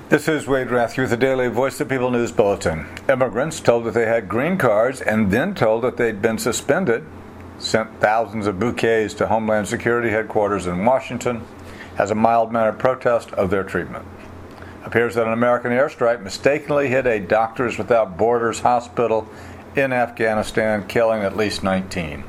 This is Wade Rathke with the Daily Voice of the People News Bulletin. Immigrants told that they had green cards and then told that they'd been suspended sent thousands of bouquets to Homeland Security headquarters in Washington as a mild-mannered protest of their treatment. It appears that an American airstrike mistakenly hit a Doctors Without Borders hospital in Afghanistan, killing at least 19.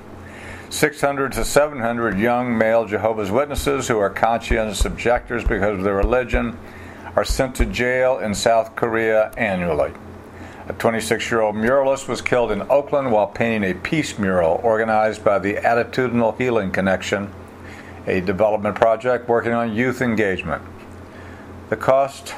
600 to 700 young male Jehovah's Witnesses who are conscientious objectors because of their religion are sent to jail in South Korea annually. A 26-year-old muralist was killed in Oakland while painting a peace mural organized by the Attitudinal Healing Connection, a development project working on youth engagement. The cost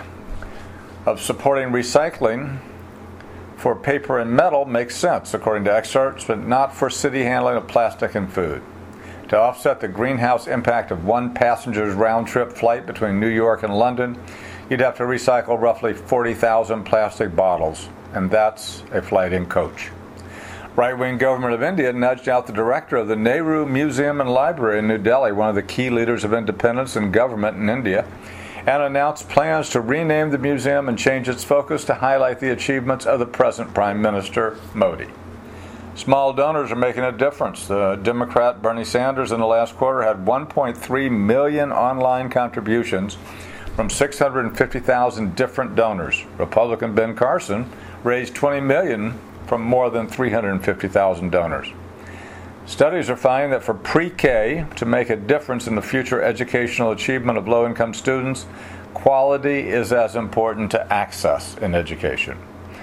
of supporting recycling for paper and metal makes sense, according to experts, but not for city handling of plastic and food. To offset the greenhouse impact of one passenger's round-trip flight between New York and London, you'd have to recycle roughly 40,000 plastic bottles, and that's a flight in coach. Right-wing government of India nudged out the director of the Nehru Museum and Library in New Delhi, one of the key leaders of independence and government in India, and announced plans to rename the museum and change its focus to highlight the achievements of the present Prime Minister, Modi. Small donors are making a difference. The Democrat Bernie Sanders in the last quarter had 1.3 million online contributions from 650,000 different donors. Republican Ben Carson raised $20 million from more than 350,000 donors. Studies are finding that for pre-K to make a difference in the future educational achievement of low-income students, quality is as important to access in education.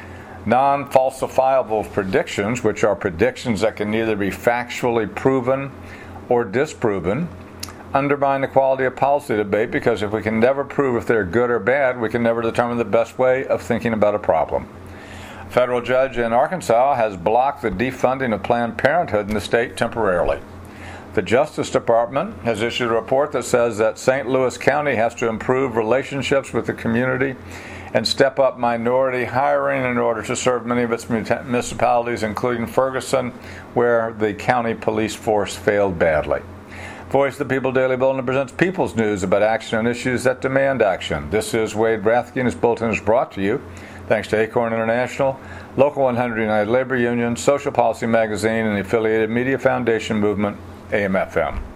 Non-falsifiable predictions, which are predictions that can neither be factually proven or disproven, undermine the quality of policy debate because if we can never prove if they're good or bad, we can never determine the best way of thinking about a problem. A federal judge in Arkansas has blocked the defunding of Planned Parenthood in the state temporarily. The Justice Department has issued a report that says that St. Louis County has to improve relationships with the community and step up minority hiring in order to serve many of its municipalities, including Ferguson, where the county police force failed badly. Voice of the People Daily Bulletin presents People's News about action on issues that demand action. This is Wade Rathke, and this bulletin is brought to you thanks to Acorn International, Local 100 United Labor Union, Social Policy Magazine, and the affiliated Media Foundation Movement, AM/FM.